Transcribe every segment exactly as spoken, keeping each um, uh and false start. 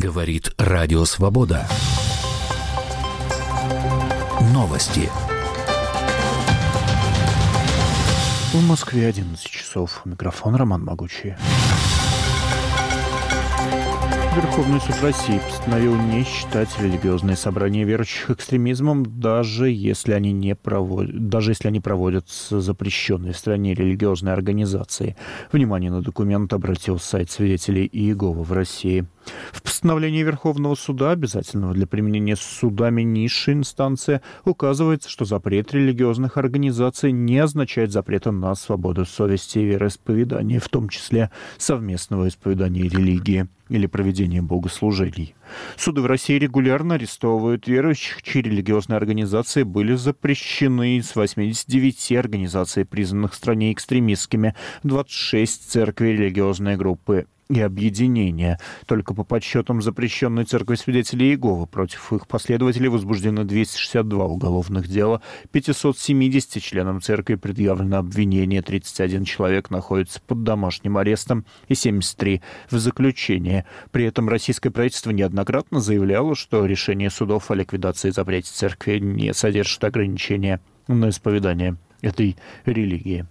Говорит Радио Свобода. Новости. В Москве одиннадцать часов. Микрофон Роман Могучий. Верховный суд России постановил не считать религиозные собрания верующих экстремизмом, даже если они не проводят, даже если они проводятся запрещенные в стране религиозные организации. Внимание на документ обратил сайт свидетелей Иеговы в России. В постановлении Верховного суда, обязательного для применения судами низшей инстанции, указывается, что запрет религиозных организаций не означает запрета на свободу совести и вероисповедания, в том числе совместного исповедания религии или проведения богослужений. Суды в России регулярно арестовывают верующих, чьи религиозные организации были запрещены. Из восьмидесяти девяти организаций, признанных в стране экстремистскими, двадцать шесть церквей, религиозные группы и объединения. Только по подсчетам запрещенной церкви свидетелей Иеговы против их последователей возбуждено двести шестьдесят два уголовных дела, пятьсот семидесяти членам церкви предъявлено обвинение, тридцать один человек находится под домашним арестом и семьдесят три в заключении. При этом российское правительство неоднократно заявляло, что решение судов о ликвидации и запрете церкви не содержит ограничения на исповедание этой религии.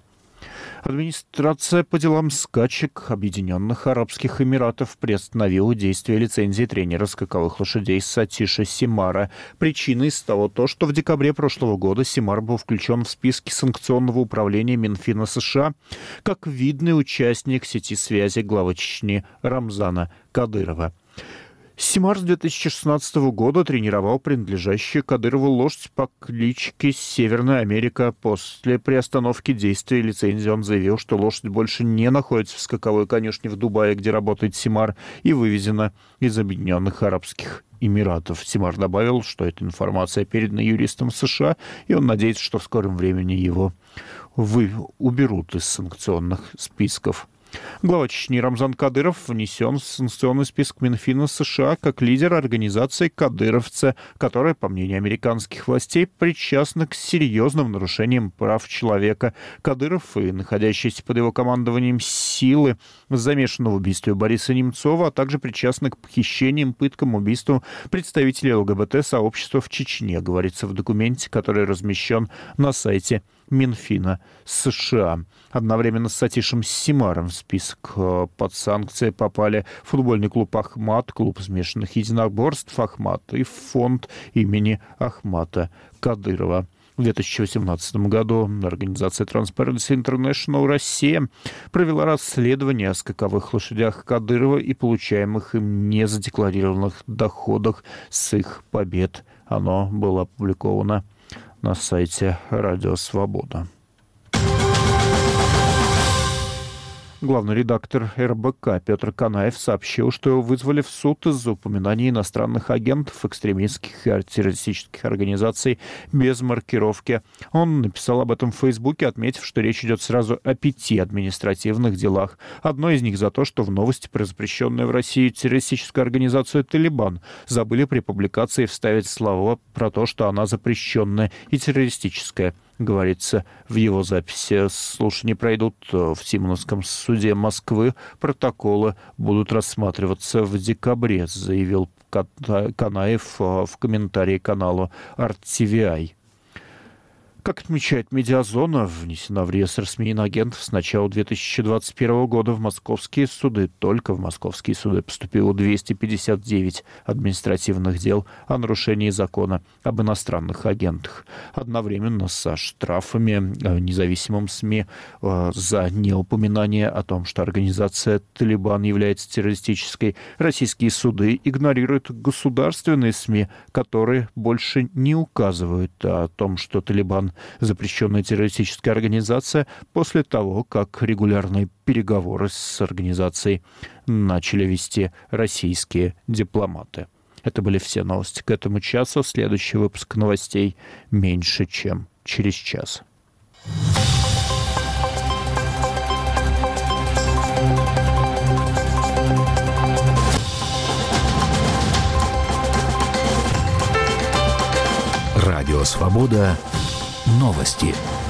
Администрация по делам скачек Объединенных Арабских Эмиратов приостановила действие лицензии тренера скаковых лошадей Сатиша Симара. Причиной стало то, что в декабре прошлого года Симар был включен в списки санкционного управления Минфина США как видный участник сети связи главы Чечни Рамзана Кадырова. Симар с две тысячи шестнадцатого года тренировал принадлежащую Кадырову лошадь по кличке Северная Америка. После приостановки действия лицензии он заявил, что лошадь больше не находится в скаковой конюшне в Дубае, где работает Симар, и вывезена из Объединенных Арабских Эмиратов. Симар добавил, что эта информация передана юристам США, и он надеется, что в скором времени его вы... уберут из санкционных списков. Глава Чечни Рамзан Кадыров внесен в санкционный список Минфина США как лидер организации «Кадыровцы», которая, по мнению американских властей, причастна к серьезным нарушениям прав человека. Кадыров и находящиеся под его командованием силы замешаны в убийстве Бориса Немцова, а также причастны к похищениям, пыткам, убийству представителей ЛГБТ-сообщества в Чечне, говорится в документе, который размещен на сайте Минфина США. Одновременно с Сатишем Симаром в список под санкции попали футбольный клуб «Ахмат», клуб смешанных единоборств «Ахмат» и фонд имени Ахмата Кадырова. В две тысячи восемнадцатом году организация Transparency International Россия провела расследование о скаковых лошадях Кадырова и получаемых им незадекларированных доходах с их побед. Оно было опубликовано на сайте Радио Свобода. Главный редактор эр бэ ка Петр Канаев сообщил, что его вызвали в суд из-за упоминания иностранных агентов экстремистских и террористических организаций без маркировки. Он написал об этом в Фейсбуке, отметив, что речь идет сразу о пяти административных делах. Одно из них за то, что в новости про запрещенную в России террористическую организацию «Талибан» забыли при публикации вставить слова про то, что она запрещенная и террористическая. Говорится в его записи. Слушания пройдут в Симоновском суде Москвы. Протоколы будут рассматриваться в декабре, заявил Канаев в комментарии каналу ар ти ви ай. Как отмечает «Медиазона», внесена в реестр СМИ иноагентов с начала две тысячи двадцать первого года в московские суды. Только в московские суды поступило двести пятьдесят девять административных дел о нарушении закона об иностранных агентах. Одновременно со штрафами независимым СМИ за неупоминание о том, что организация «Талибан» является террористической, российские суды игнорируют государственные СМИ, которые больше не указывают о том, что «Талибан» запрещенная террористическая организация, после того, как регулярные переговоры с организацией начали вести российские дипломаты. Это были все новости к этому часу. Следующий выпуск новостей меньше, чем через час. Радио Свобода. Новости.